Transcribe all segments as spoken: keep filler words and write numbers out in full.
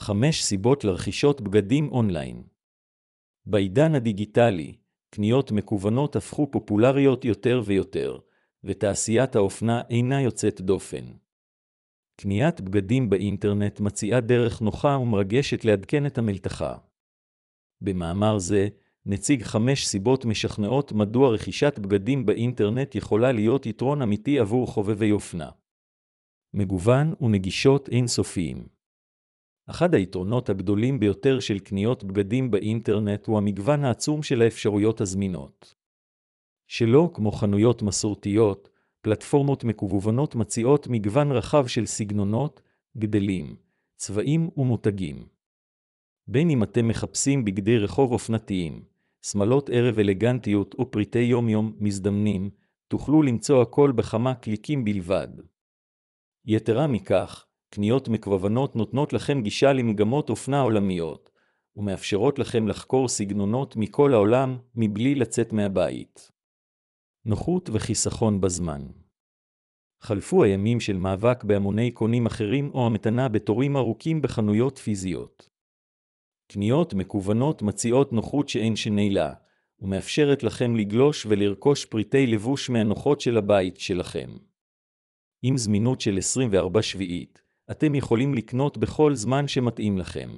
חמש סיבות לרכישות בגדים אונליין. בעידן הדיגיטלי, קניות מקוונות הפכו פופולריות יותר ויותר, ותעשיית האופנה אינה יוצאת דופן. קניית בגדים באינטרנט מציעה דרך נוחה ומרגשת לעדכן את המלתחה. במאמר זה, נציג חמש סיבות משכנעות מדוע רכישת בגדים באינטרנט יכולה להיות יתרון אמיתי עבור חובבי אופנה. מגוון ונגישות אינסופיים. אחד היתרונות הגדולים ביותר של קניות בגדים באינטרנט הוא המגוון העצום של האפשרויות הזמינות. שלא כמו חנויות מסורתיות, פלטפורמות מקוונות מציעות מגוון רחב של סגנונות, גדלים, צבעים ומותגים. בין אם אתם מחפשים בגדי רחוב אופנתיים, שמלות ערב אלגנטיות או פריטי יום-יום מזדמנים, תוכלו למצוא הכל בכמה קליקים בלבד. יתרה מכך, קניות מקוונות נותנות לכם גישה למגמות אופנה עולמיות, ומאפשרות לכם לחקור סגנונות מכל העולם מבלי לצאת מהבית. נוחות וחיסכון בזמן. חלפו הימים של מאבק בהמוני קונים אחרים או המתנה בתורים ארוכים בחנויות פיזיות. קניות מקוונות מציעות נוחות שאין שני לה, ומאפשרת לכם לגלוש ולרכוש פריטי לבוש מהנוחות של הבית שלכם. עם זמינות של עשרים וארבע שביעית, אתם יכולים לקנות בכל זמן שמתאים לכם.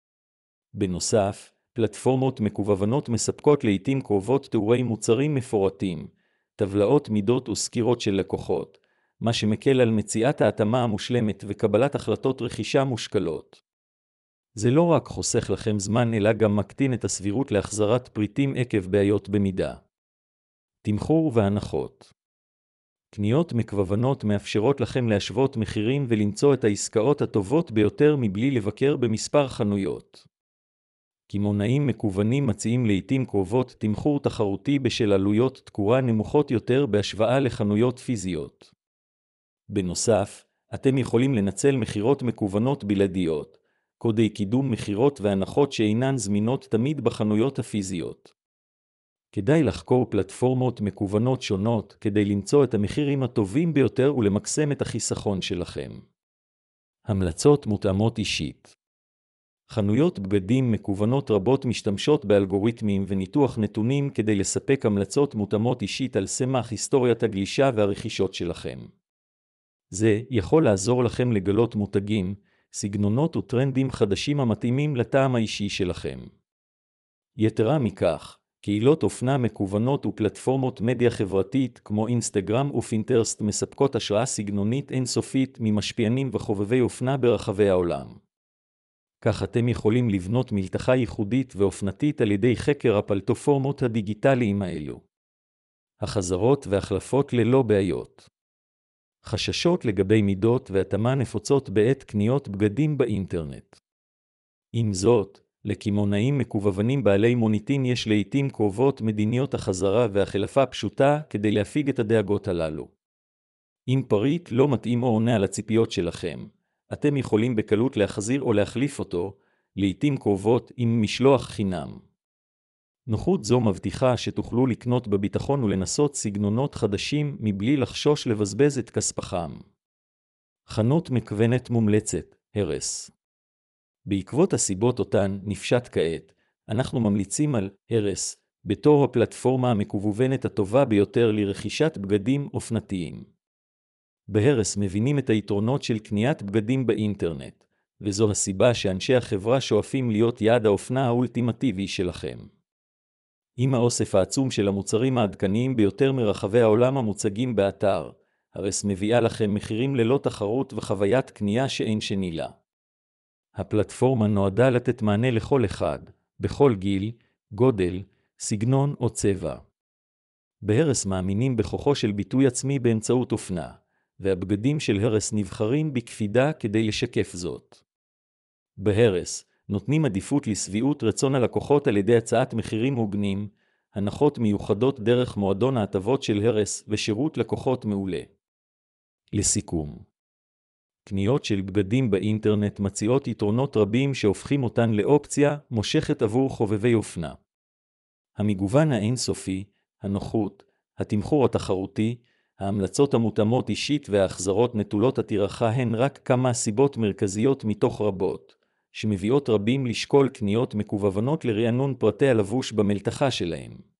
בנוסף, פלטפורמות מקוונות מספקות לעתים קרובות תיאורי מוצרים מפורטים, טבלאות מידות וסקירות של לקוחות, מה שמקל על מציאת ההתאמה המושלמת וקבלת החלטות רכישה מושכלות. זה לא רק חוסך לכם זמן אלא גם מקטין את הסבירות להחזרת פריטים עקב בעיות במידה. תמחור והנחות. קניות מקוונות מאפשרות לכם להשוות מחירים ולמצוא את העסקאות הטובות ביותר מבלי לבקר במספר חנויות. קמעונאים מקוונים מציעים לעתים קרובות תמחור תחרותי בשל עלויות תקורה נמוכות יותר בהשוואה לחנויות פיזיות. בנוסף, אתם יכולים לנצל מחירות מקוונות בלעדיות, קודי קידום מחירות והנחות שאינן זמינות תמיד בחנויות הפיזיות. כדאי לחקור פלטפורמות מקוונות שונות כדי למצוא את המחירים הטובים ביותר ולמקסם את החיסכון שלכם. המלצות מותאמות אישית. חנויות בגדים מקוונות רבות משתמשות באלגוריתמים וניתוח נתונים כדי לספק המלצות מותאמות אישית על סמך היסטוריית הגלישה והרכישות שלכם. זה יכול לעזור לכם לגלות מותגים, סגנונות וטרנדים חדשים המתאימים לטעם האישי שלכם. יתרה מכך, קהילות אופנה מקוונות ופלטפורמות מדיה חברתית כמו אינסטגרם ופינטרסט מספקות השראה סגנונית אינסופית ממשפיענים וחובבי אופנה ברחבי העולם. כך אתם יכולים לבנות מלתחה ייחודית ואופנתית על ידי חקר הפלטפורמות הדיגיטליים האלו. החזרות והחלפות ללא בעיות. חששות לגבי מידות והתאמה נפוצות בעת קניות בגדים באינטרנט. עם זאת, לקמעונאים מקוונים בעלי מוניטין יש לעתים קרובות מדיניות החזרה והחלפה פשוטה כדי להפיג את הדאגות הללו. אם פריט לא מתאים או עונה על הציפיות שלכם, אתם יכולים בקלות להחזיר או להחליף אותו, לעתים קרובות עם משלוח חינם. נוחות זו מבטיחה שתוכלו לקנות בביטחון ולנסות סגנונות חדשים מבלי לחשוש לבזבז את כספכם. חנות מקוונת מומלצת, הרס. בעקבות הסיבות אותן נפשט כעת, אנחנו ממליצים על הרס, בתור הפלטפורמה המקוונת הטובה ביותר לרכישת בגדים אופנתיים. בהרס מבינים את היתרונות של קניית בגדים באינטרנט, וזו הסיבה שאנשי החברה שואפים להיות יעד האופנה האולטימטיבי שלכם. עם האוסף העצום של המוצרים העדכניים ביותר מרחבי העולם המוצגים באתר, הרס מביאה לכם מחירים ללא תחרות וחוויית קנייה שאין שני לה. הפלטפורמה נועדה לתת מענה לכל אחד, בכל גיל, גודל, סגנון או צבע. בהרס מאמינים בכוחו של ביטוי עצמי באמצעות אופנה, והבגדים של הרס נבחרים בקפידה כדי לשקף זאת. בהרס נותנים עדיפות לסביעות רצון הלקוחות על ידי הצעת מחירים הוגנים, הנחות מיוחדות דרך מועדון ההטבות של הרס ושירות לקוחות מעולה. לסיכום, קניות של בגדים באינטרנט מציעות יתרונות רבים שהופכים אותן לאופציה מושכת עבור חובבי אופנה. המגוון האינסופי, הנוחות, התמחור התחרותי, ההמלצות המותאמות אישית וההחזרות נטולות הטרחה הן רק כמה סיבות מרכזיות מתוך רבות, שמביאות רבים לשקול קניות מקוונות לרענון פרטי הלבוש במלתחה שלהם.